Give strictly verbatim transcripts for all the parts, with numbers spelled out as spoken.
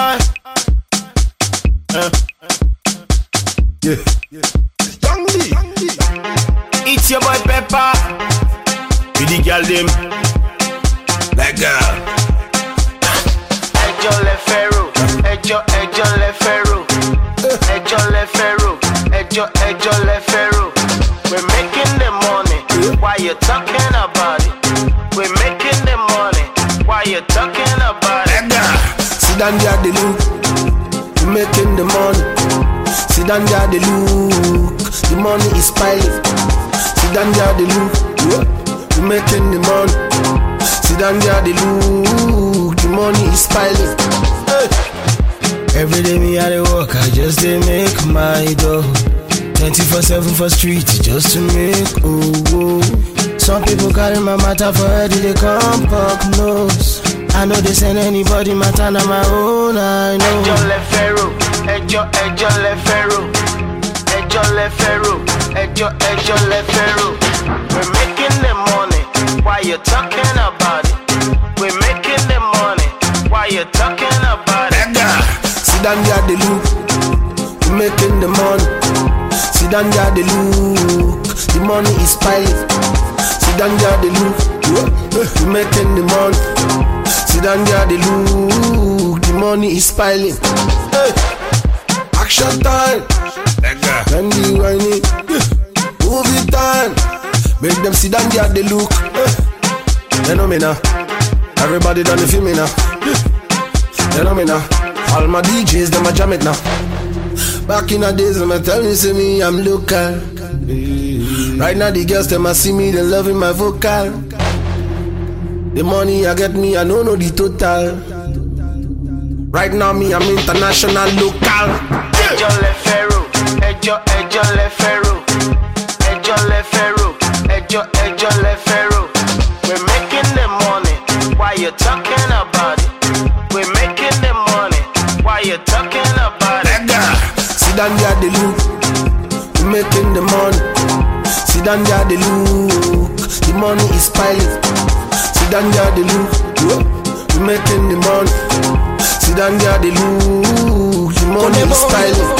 Uh, uh. Yeah. Young D. It's your boy Pepper. With the girl them. Like girl. Ejo le ferro. Ejo, ejo le ferro. Ejo le ferro. Ejo, ejo le ferro. We're making the money. Why you talking about it? We're making the money. Why you talking about it? Like girl. Sit down there, the look. We're making the money. Sit down there, the look. The money is piling. Sit down there, the look. We're making the money. Sit down there, the look. The money is piling. Hey. Every day me at the work, I just dey make my dough. twenty-four seven for street, just to make oh, oh. Some people carry my matter for head, they come pop nose. I know they send anybody matter, na my own, I know. Ejo le ferro, ejo, ejo le ferro. Ejo le ferro, ejo, ejo le ferro. We're making the money, why you talking about it? We're making the money, why you talking about it? Like girl. Sit down there, the look. We're making the money. Sit down there, the look. The money is piling. Sit down there, the look. We're making the money. Sit down there, the look. The money is piling. Hey. Action time. Like girl. When we whining. Movie time. Make them sit down there, the look. You know me now. Everybody done the film me now. You know me now. All my D Js, them a jam it now. Back in the days, them a tell me, see me, I'm local. Right now, the girls, them a see me, they loving my vocal. The money I get me, I don't know the total. Right now, me, I'm international, local. Ejo le ferro, ejo, ejo le ferro. Ejo le ferro, ejo, ejo le ferro. We're making the money, why you talking about it? We're making the money, why you talking about it? Like girl. Sit down there, the look. We're making the money. Sit down there, the look. The money is piling. Sit down there, the look. We're making the money. Sit down there, the look. The money is piling.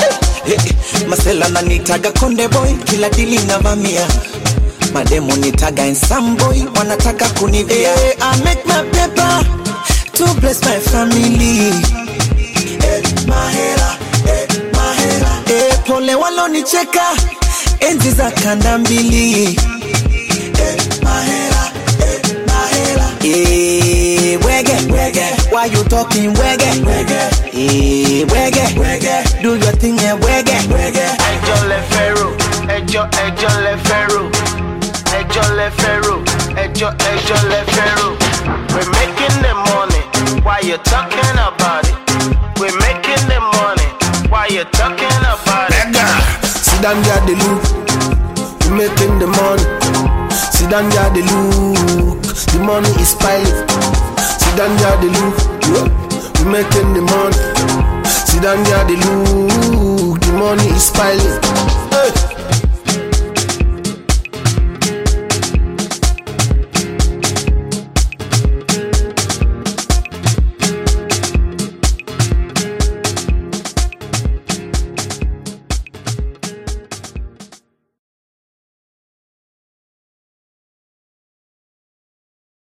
Masela na nitaga konde boy, kila dili na vamia. Mademo nitaga insam boy, wanataka kunivia. Hey, I make my paper to bless my family. Hey, mahela, hey, mahela. Hey, pole walonicheka, enzi za kanda mbili. Hey, mahela, hey, mahela. Hey, wege, wege. Why you talking wege, wege? Hey, wege, wege. Do your thing and wege, wege. Ejo le ferro, ejo, ejo le ferro. Ejo le ferro, ejo, ejo le ferro. We're making the money, why you talking about it? We're making the money, why you talking about it? Like girl. Sit down there, the look. We're making the money. Sit down there, the look. The money is piling. Sit down there, the look. We're making the money. Sit down there, the look. The money is piling.